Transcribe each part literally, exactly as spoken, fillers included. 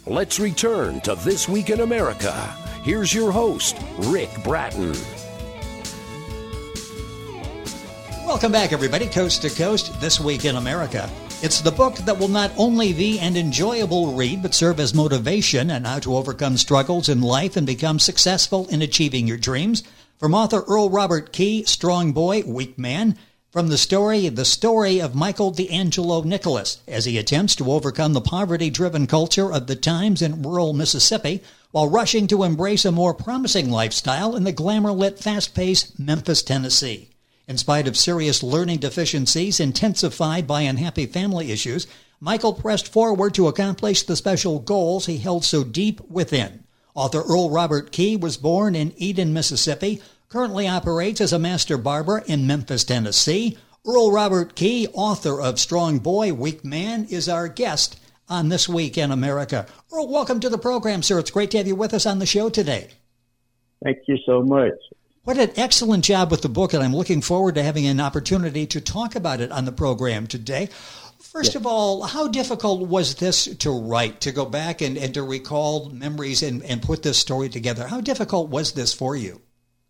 Let's return to This Week in America. Here's your host, Rick Bratton. Welcome back, everybody, coast to coast, This Week in America. It's the book that will not only be an enjoyable read, but serve as motivation on how to overcome struggles in life and become successful in achieving your dreams. From author Earl Robert Key, Strong Boy, Weak Man. From the story, the story of Michael D'Angelo Nicholas, as he attempts to overcome the poverty-driven culture of the times in rural Mississippi, while rushing to embrace a more promising lifestyle in the glamour-lit, fast-paced Memphis, Tennessee. In spite of serious learning deficiencies intensified by unhappy family issues, Michael pressed forward to accomplish the special goals he held so deep within. Author Earl Robert Key was born in Eden, Mississippi, currently operates as a master barber in Memphis, Tennessee. Earl Robert Key, author of Strong Boy, Weak Man, is our guest on This Week in America. Earl, welcome to the program, sir. It's great to have you with us on the show today. Thank you so much. What an excellent job with the book, and I'm looking forward to having an opportunity to talk about it on the program today. First yes. of all, how difficult was this to write, to go back and, and to recall memories and, and put this story together? How difficult was this for you?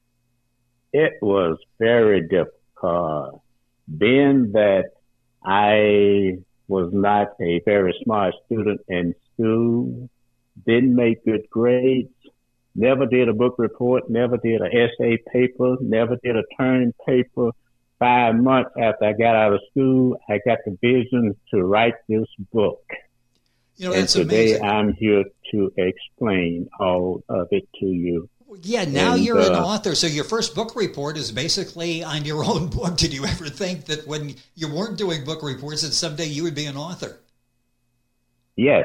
It was very difficult. Being that I was not a very smart student in school, didn't make good grades, never did a book report, never did an essay paper, never did a term paper. Five months after I got out of school, I got the vision to write this book. You know, and that's today amazing. I'm here to explain all of it to you. Yeah, now and, you're uh, an author, so your first book report is basically on your own book. Did you ever think that when you weren't doing book reports that someday you would be an author? Yes.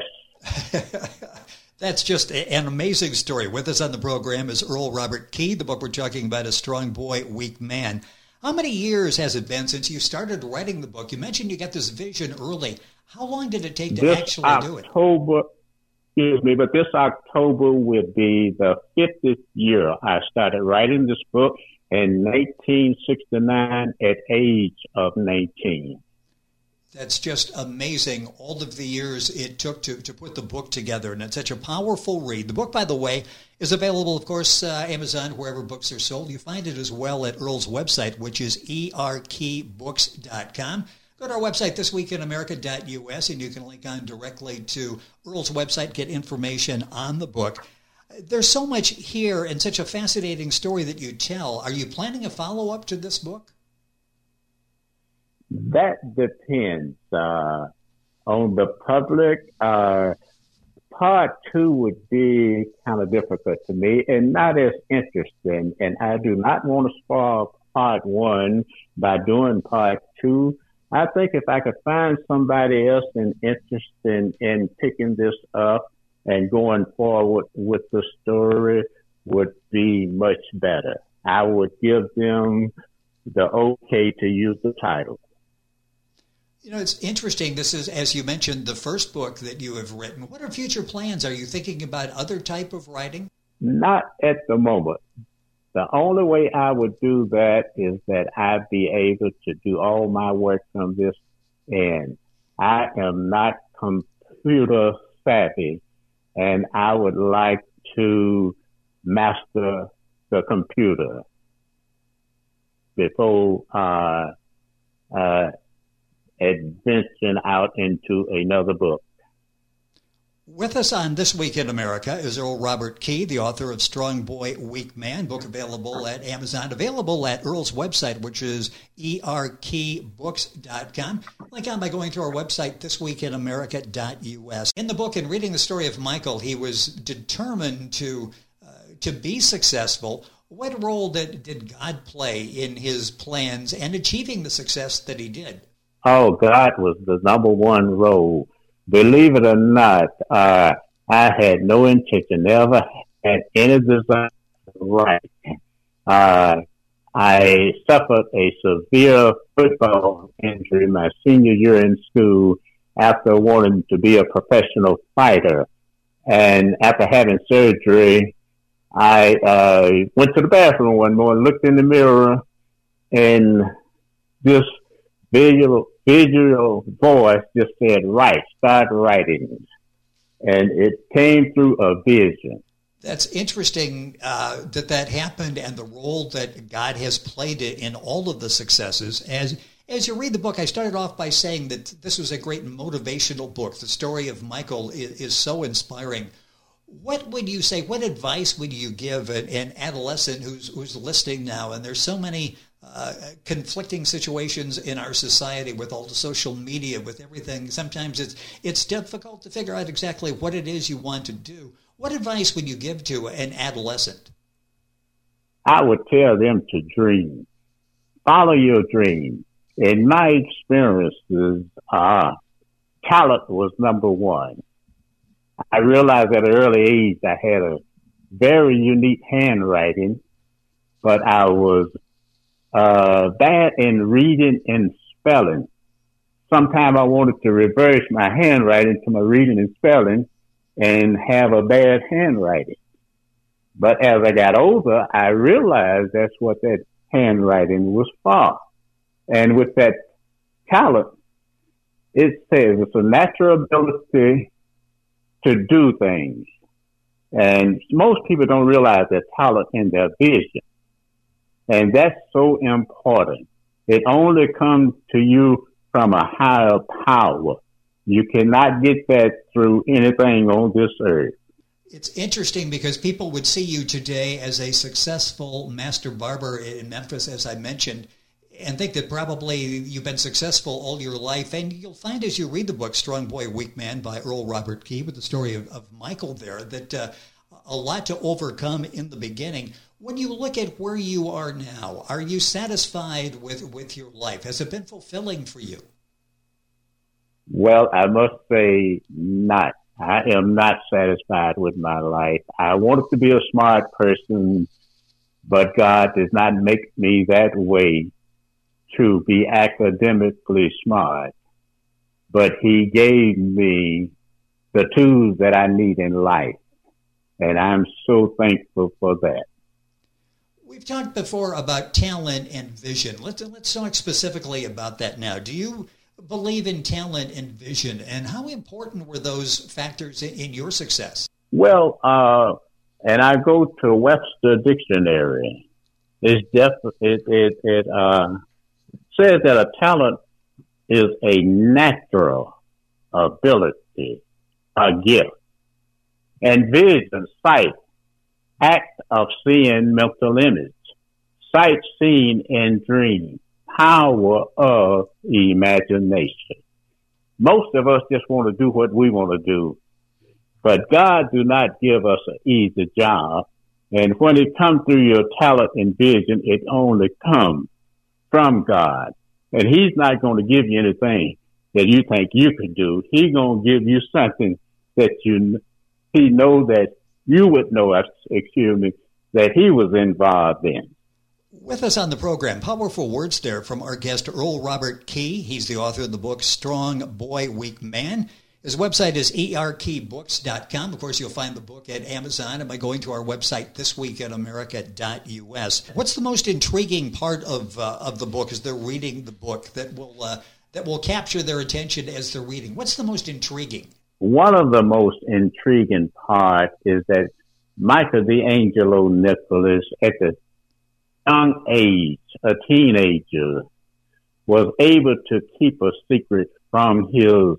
That's just an amazing story. With us on the program is Earl Robert Key. The book we're talking about is Strong Boy, Weak Man. How many years has it been since you started writing the book? You mentioned you got this vision early. How long did it take to this actually October, do it? Excuse me, but this October will be the fiftieth year I started writing this book in nineteen sixty-nine at age of nineteen. That's just amazing, all of the years it took to, to put the book together, and it's such a powerful read. The book, by the way, is available, of course, uh, Amazon, wherever books are sold. You find it as well at Earl's website, which is e r key books dot com. Go to our website, this week in america dot u s, and you can link on directly to Earl's website, get information on the book. There's so much here and such a fascinating story that you tell. Are you planning a follow-up to this book? That depends uh, on the public. Uh, part two would be kind of difficult to me and not as interesting. And I do not want to spoil part one by doing part two. I think if I could find somebody else in interest in, in picking this up and going forward with the story would be much better. I would give them the okay to use the title. You know, it's interesting. This is, as you mentioned, the first book that you have written. What are future plans? Are you thinking about other type of writing? Not at the moment. The only way I would do that is that I'd be able to do all my work from this end. I am not computer savvy, and I would like to master the computer before uh, uh, adventuring out into another book. With us on This Week in America is Earl Robert Key, the author of Strong Boy, Weak Man, book available at Amazon, available at Earl's website, which is e r key books dot com. Link on by going to our website, this week in america dot u s. In the book, in reading the story of Michael, he was determined to uh, to be successful. What role did, did God play in his plans and achieving the success that he did? Oh, God was the number one role. Believe it or not, uh, I had no intention, never had any desire to write. Uh, I suffered a severe football injury my senior year in school after wanting to be a professional fighter. And after having surgery, I uh, went to the bathroom one morning, looked in the mirror, and this visual, visual voice just said, "Write, start writing." and it came through a vision. That's interesting uh, that that happened, and the role that God has played in all of the successes. As as you read the book, I started off by saying that this was a great motivational book. The story of Michael is, is so inspiring. What would you say, what advice would you give an, an adolescent who's, who's listening now? And there's so many uh, conflicting situations in our society with all the social media, with everything. Sometimes it's it's difficult to figure out exactly what it is you want to do. What advice would you give to an adolescent? I would tell them to dream. Follow your dream. In my experiences, uh, talent was number one. I realized at an early age I had a very unique handwriting, but I was uh, bad in reading and spelling. Sometimes I wanted to reverse my handwriting to my reading and spelling and have a bad handwriting. But as I got older, I realized that's what that handwriting was for. And with that talent, it says it's a natural ability to do things. And most people don't realize their talent and their vision. And that's so important. It only comes to you from a higher power. You cannot get that through anything on this earth. It's interesting because people would see you today as a successful master barber in Memphis, as I mentioned, and think that probably you've been successful all your life. And you'll find as you read the book, Strong Boy, Weak Man by Earl Robert Key, with the story of, of Michael there, that uh, a lot to overcome in the beginning. When you look at where you are now, are you satisfied with, with your life? Has it been fulfilling for you? Well, I must say not. I am not satisfied with my life. I wanted to be a smart person, but God does not make me that way to be academically smart. But He gave me the tools that I need in life, and I'm so thankful for that. We've talked before about talent and vision. Let's, let's talk specifically about that now. Do you believe in talent and vision, and how important were those factors in, in your success? Well, uh, and I go to Webster Dictionary. It's def- it it, it uh, says that a talent is a natural ability, a gift, and vision, sight, act of seeing, mental image, sight, seen, and dream. Power of imagination. Most of us just want to do what we want to do, but God do not give us an easy job. And when it comes through your talent and vision, it only comes from God. And He's not going to give you anything that you think you can do. He's going to give you something that you, He knows that you would know, excuse me, that He was involved in. With us on the program, powerful words there from our guest, Earl Robert Key. He's the author of the book, Strong Boy, Weak Man. His website is e r key books dot com. Of course, you'll find the book at Amazon and by going to our website, this week in america dot u s. What's the most intriguing part of uh, of the book as they're reading the book that will uh, that will capture their attention as they're reading? What's the most intriguing? One of the most intriguing parts is that Michael D'Angelo Nicholas, at the young age, a teenager, was able to keep a secret from his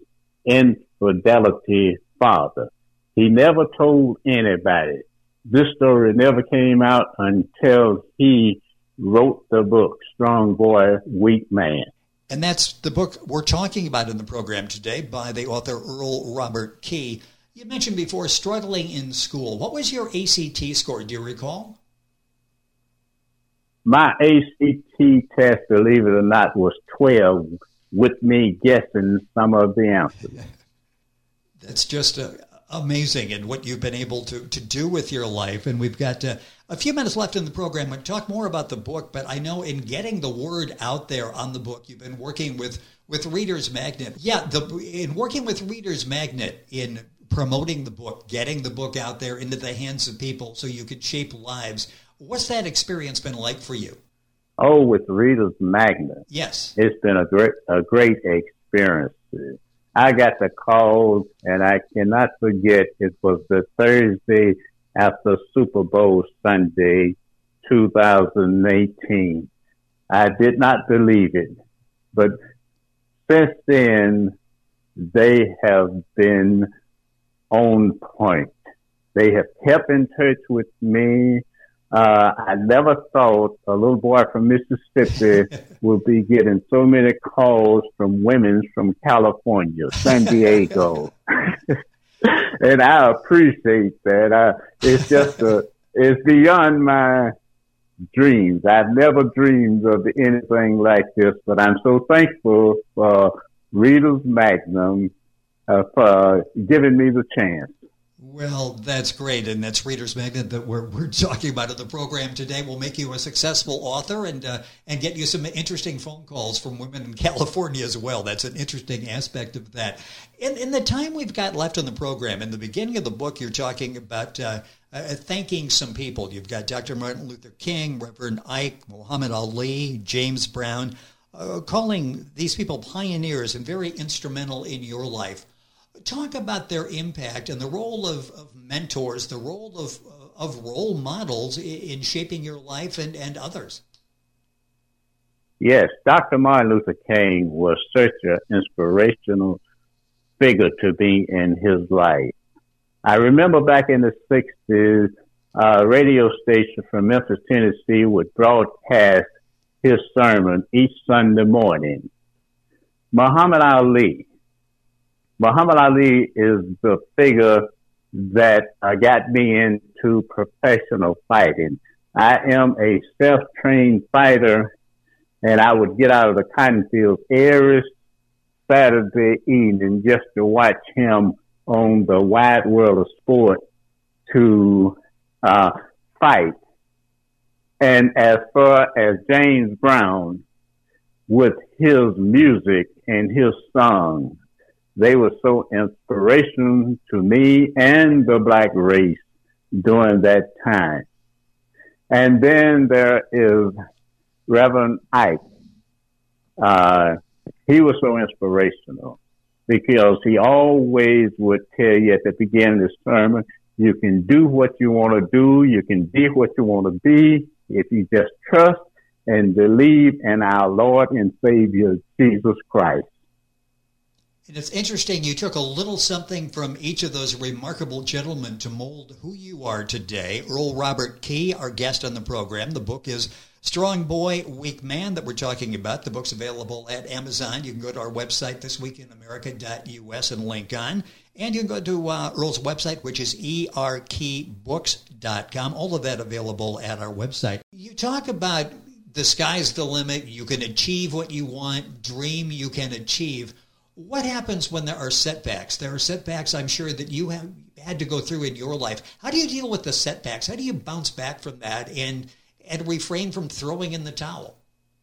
infidelity father. He never told anybody. This story never came out until he wrote the book, Strong Boy, Weak Man. And that's the book we're talking about in the program today by the author Earl Robert Key. You mentioned before struggling in school. What was your A C T score? Do you recall? My A C T test, believe it or not, was twelve, with me guessing some of the answers. That's just uh, amazing, and what you've been able to, to do with your life. And we've got uh, a few minutes left in the program. We'll talk more about the book, but I know in getting the word out there on the book, you've been working with, with Reader's Magnet. Yeah, the, in working with Reader's Magnet, in promoting the book, getting the book out there into the hands of people so you could shape lives. What's that experience been like for you? Oh, with Reader's Magnet. Yes. It's been a great, a great experience. I got the call, and I cannot forget, it was the Thursday after Super Bowl Sunday, two thousand eighteen. I did not believe it, but since then, they have been on point. They have kept in touch with me. Uh, I never thought a little boy from Mississippi would be getting so many calls from women from California, San Diego. And I appreciate that. I, it's just a, it's beyond my dreams. I've never dreamed of anything like this, but I'm so thankful for Reader's Magnum uh, for giving me the chance. Well, that's great, and that's Reader's Magnet that we're we're talking about in the program today. Will make you a successful author and uh, and get you some interesting phone calls from women in California as well. That's an interesting aspect of that. In, in the time we've got left on the program, in the beginning of the book, you're talking about uh, uh, thanking some people. You've got Doctor Martin Luther King, Reverend Ike, Muhammad Ali, James Brown, uh, calling these people pioneers and very instrumental in your life. Talk about their impact and the role of, of mentors, the role of of role models in shaping your life and, and others. Yes, Doctor Martin Luther King was such an inspirational figure to me in his life. I remember back in the sixties, a radio station from Memphis, Tennessee would broadcast his sermon each Sunday morning. Muhammad Ali. Muhammad Ali is the figure that uh, got me into professional fighting. I am a self-trained fighter, and I would get out of the cotton fields every Saturday evening just to watch him on the wide world of sport to uh, fight. And as far as James Brown, with his music and his songs, they were so inspirational to me and the black race during that time. And then there is Reverend Ike. Uh, he was so inspirational because he always would tell you at the beginning of the sermon, you can do what you want to do, you can be what you want to be, if you just trust and believe in our Lord and Savior, Jesus Christ. And it's interesting, you took a little something from each of those remarkable gentlemen to mold who you are today. Earl Robert Key, our guest on the program. The book is Strong Boy, Weak Man that we're talking about. The book's available at Amazon. You can go to our website, this week in america dot u s, and link on. And you can go to uh, Earl's website, which is e r key books dot com. All of that available at our website. You talk about the sky's the limit. You can achieve what you want. Dream you can achieve. What happens when there are setbacks? There are setbacks, I'm sure, that you have had to go through in your life. How do you deal with the setbacks? How do you bounce back from that and and refrain from throwing in the towel?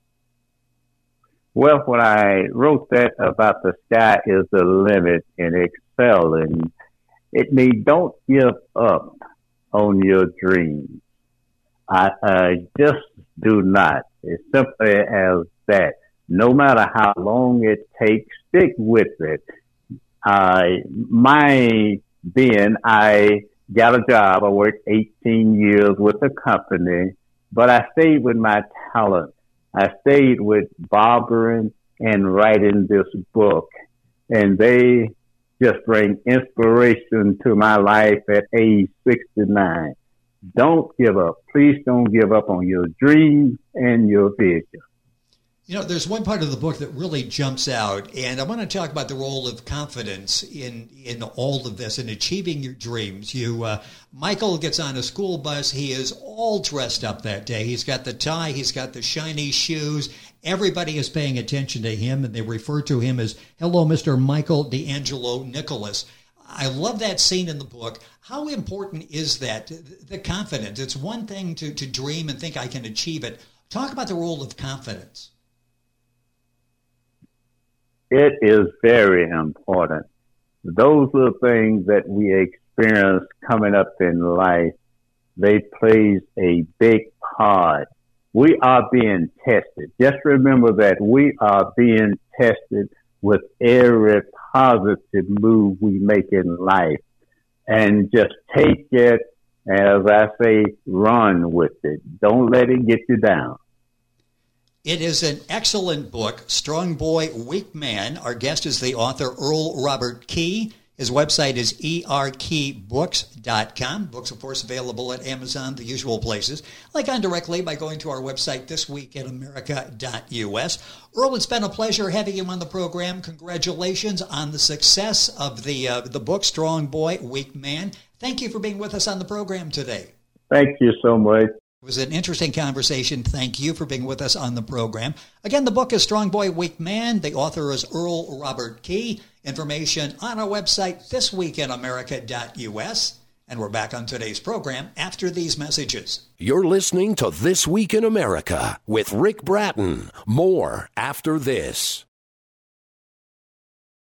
Well, when I wrote that about the sky is the limit and excelling, it means don't give up on your dreams. I, I just do not. It's simply as that. No matter how long it takes, stick with it. Uh, my being, I got a job. I worked eighteen years with a company, but I stayed with my talent. I stayed with barbering and writing this book, and they just bring inspiration to my life at age sixty-nine. Don't give up. Please don't give up on your dreams and your vision. You know, there's one part of the book that really jumps out, and I want to talk about the role of confidence in in all of this, in achieving your dreams. You, uh, Michael gets on a school bus. He is all dressed up that day. He's got the tie. He's got the shiny shoes. Everybody is paying attention to him, and they refer to him as, hello, Mister Michael D'Angelo Nicholas. I love that scene in the book. How important is that, the confidence? It's one thing to, to dream and think I can achieve it. Talk about the role of confidence. It is very important. Those little things that we experience coming up in life, they play a big part. We are being tested. Just remember that we are being tested with every positive move we make in life, and just take it, as I say, run with it. Don't let it get you down. It is an excellent book, Strong Boy, Weak Man. Our guest is the author, Earl Robert Key. His website is e r key books dot com. Books, of course, available at Amazon, the usual places. Like on directly by going to our website, this week in america dot u s. Earl, it's been a pleasure having you on the program. Congratulations on the success of the uh, the book, Strong Boy, Weak Man. Thank you for being with us on the program today. Thank you so much. It was an interesting conversation. Thank you for being with us on the program. Again, the book is Strong Boy, Weak Man. The author is Earl Robert Key. Information on our website, this week in america dot u s. And we're back on today's program after these messages. You're listening to This Week in America with Rick Bratton. More after this.